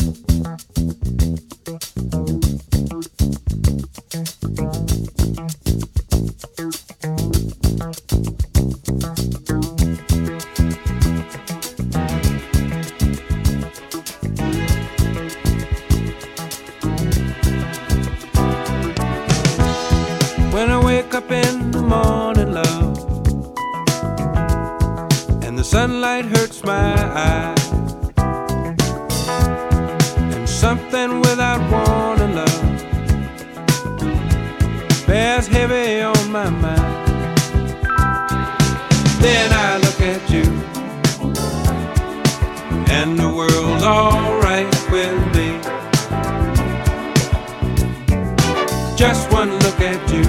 When I wake up in the morning, love, and the sunlight hurts my eyes, and something without warning, love, bears heavy on my mind. Then I look at you, and the world's alright with me. Just one look at you,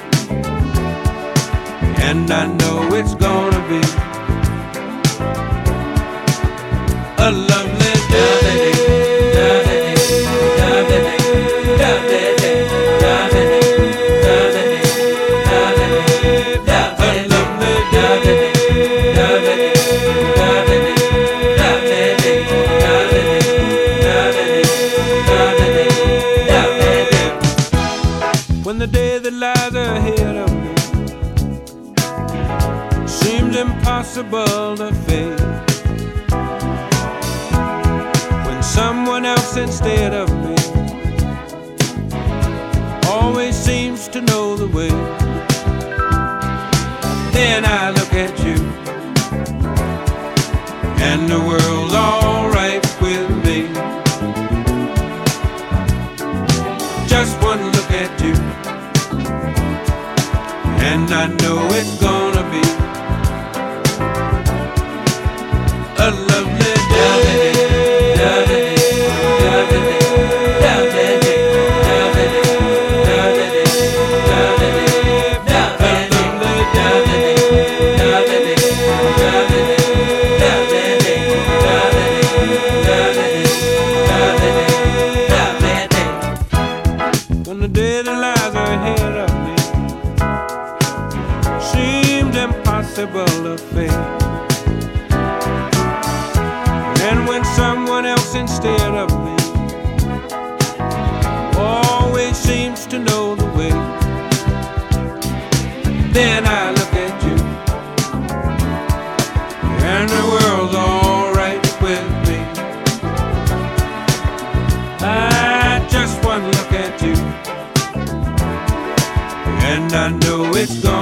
and I know it's gonna be a lovely day. When the day that lies ahead of me seems impossible to face, when someone else instead of me always seems to know the way, then I look at you, and the world's alright with me. Just one look at you, and I know it's gonna be a lovely day. When the day that lies ahead of me seemed impossible to face, and when someone else instead of me always seems to know the way, then I look at you, and the world's alright with me. I just one look at you, and I know it's gone.